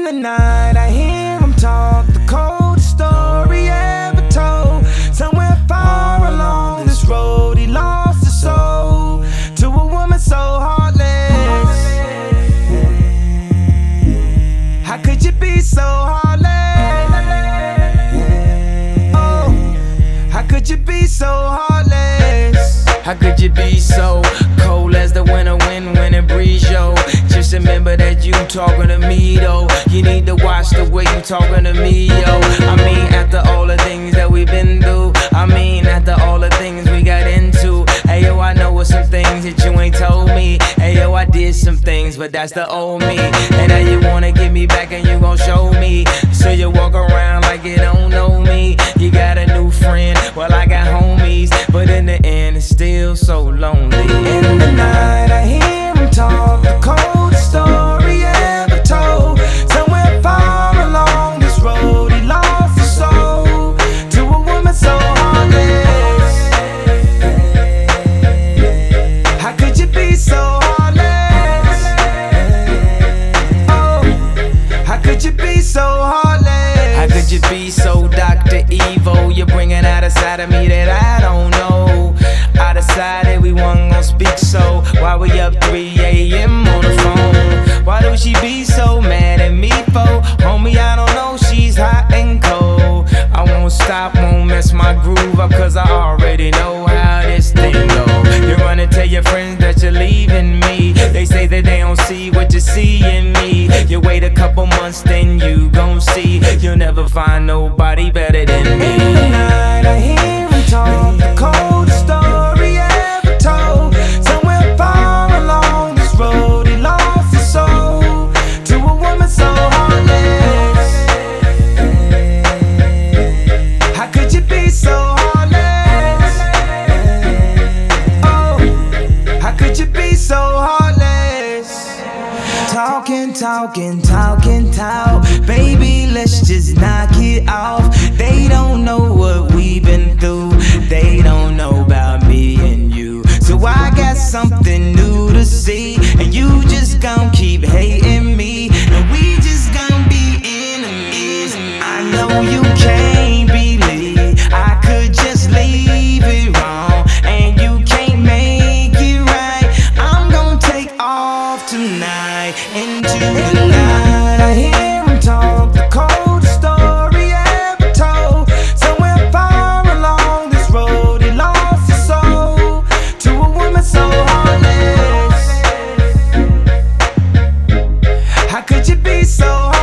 In the night I hear him talk, the coldest story ever told. Somewhere far along this road he lost his soul to a woman so heartless. How could you be so heartless? Oh, how could you be so heartless? How could you be so cold as the winter wind when it breeze, yo? Just remember that you talking to me, though. You need to watch the way you talking to me, yo. I mean, after all the things that we've been through, I mean, after all the things we got into. Hey, yo, I know what some things that you ain't told me. Hey, yo, I did some things, but that's the old me. And now you wanna get me back and you gon' show me. So you walk around like you don't know me. You got a new friend, well, I got homies. But in the end, it's still so lonely. In the night I hear him talk, the coldest story ever told. Somewhere far along this road he lost his soul to a woman so heartless. How could you be so heartless? Oh, how could you be so heartless? How could you be so Dr. Evil? You're bringing out a side of me that I don't know. I decided we wasn't gon' speak, so why we up 3 a.m. on the phone? Why do she be so mad at me for? Homie, I don't know, she's hot and cold. I won't stop, won't mess my groove up, cause I already know how this thing go. You run and tell your friends that you're leaving me. They say that they don't see what you see in me. You wait a couple months, then you gon' see. You'll never find nobody better than me. In the night I hear him talk, the coldest story ever told. Somewhere far along this road he lost his soul to a woman so heartless. How could you be so heartless? Oh, how could you be so heartless? Talking, talking, talking, talk. Baby, let's just knock it off. They don't know what we've been through. They don't know about me and you. So I got something new to see. And you just gon' keep hating me. And we just gon' be enemies. I know you can't believe I could just leave it wrong. And you can't make it right. I'm gon' take off tonight into the night. I hear him talk, the coldest story ever told. Somewhere far along this road he lost his soul to a woman so heartless. How could you be so